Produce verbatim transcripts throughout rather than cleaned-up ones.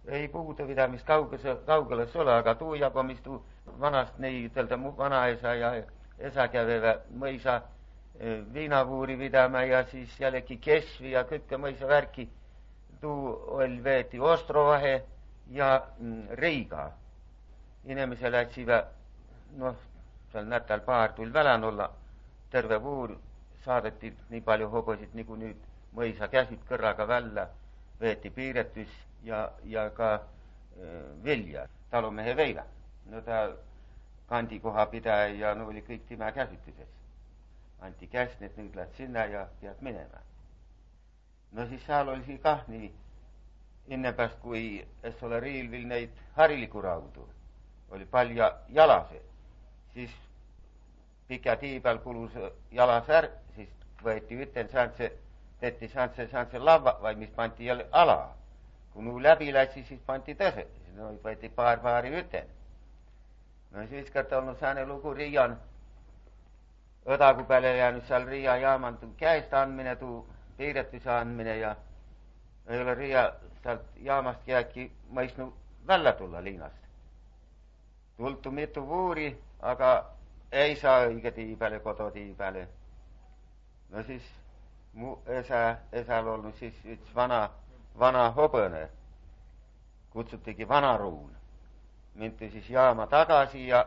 ei puudevidamist kaugeles ole, aga tuu jagomistu vanast nii ütelda mu vanaesa ja esa käveve mõisa viinavuuri vidama ja siis jällegi kesvi ja kõike mõisa värki. Tuu oli veeti Ostrovahe ja Reiga. Inimese lätsive, noh, seal nätal paar tuli välän olla, terve vuur saadeti nii palju hobosid, nagu nüüd mõisa käsid kõrraga välja, veeti piiretus ja, ja ka äh, vilja, talumehe veila. No ta kandikoha pidaja ja no oli kõik tema käsituses. Anti käest, et nüüd lähed sinna ja pead minema. No siis seal oli kah nii innepärast, kui es ole riilvil neid hariliku raudu, oli palju jalase, siis pika tii peal kulus jalas är, siis võeti üten saantse, tehti saantse, saantse lava, vai mis panti jälle ala. Kui nuu läbi lätsi, siis panti tõse, siis no, võeti paar paari üten. No siis kõrta olnud sääne lugu Riian õdagu peale jäänud seal Riia jaaman tuu käest andmine, tuu piiretuse andmine ja ei ole Riia sealt jaamast jääki mõistnud välja tulla liinast. Tultu mitu vuuri, aga ei saa õige tii peale, kodu tii peale. No siis mu esa, esal olnud siis üks vana, vana hobõne, kutsutigi vanaruun. Minti siis jaama tagasi ja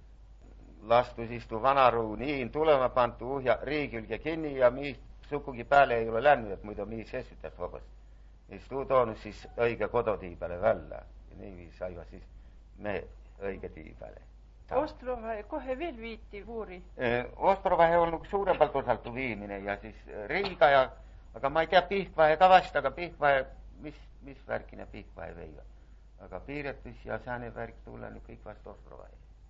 lastu siis tuu vanaruun iin tulema, pantu uhja riigülge kinni ja miis sukugi peale ei ole läinud, et muidu miis esitas hobõst. Siis tuu toonud siis õige kodutii peale välja. Ja nii saiva siis me õige tii peale. Ostrovahe kohe veel viiti vuuri? Ostrovahe on suurempalt osaltu viimine ja siis Riiga ja, aga ma ei tea Pihkvahe ka vast, aga Pihkvahe, mis, mis värkine Pihkvahe veiva. Aga piiretus ja sääne värk tulen kõik vast Ostrovahe.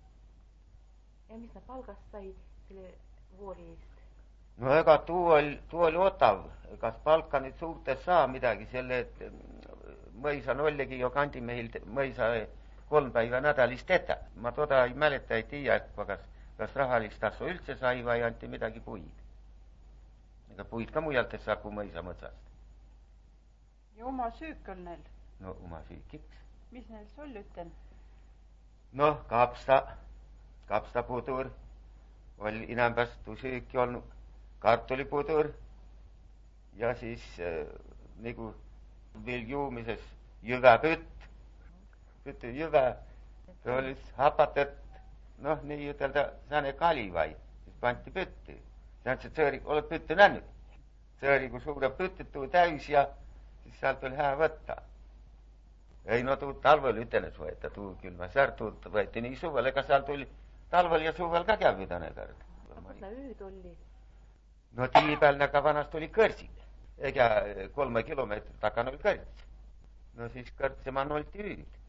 Ja mis ta palgast sai selle vuori eest? No ega tuu oli, tuu oli otav, kas palka nüüd suurtes saa midagi, selle, et mõisan ollegi jo kandimehil mõisa kolm päiva nädalist ette. Ma toda ei mäleta, ei tea, kas, kas rahalist tasu üldse sai või anti midagi puid. Ega puid ka mujaltes saab kui mõisa mõtsast. Ja oma süük on neil? No oma süükiks. Mis neil sul üten? Noh, kapsta, kapsta pudur oli inämpäst tuu süüki olnud, kartulipudur ja siis äh, nagu viljuumises jüvepütt. Pütty jyvä, se oli hapatet, noh nii ütelda, sääne kali vai, siis panti pütti. Sealt see tsööri, oled pütti näinud? Tsööri, kui suure püttit tuu täis ja siis sealt oli hää võtta. Ei no tuu talvel ütenes võeta, tuu küll ma sär tuud võeti nii suvel, ega seal tuli talvel ja suvel ka kävida kõrd. Kus ta ööd oli? No tii peal näga vanast oli kõrsid, ega kolme kilomeetrit takan oli kõrds. No siis kõrdsema nolti ööd.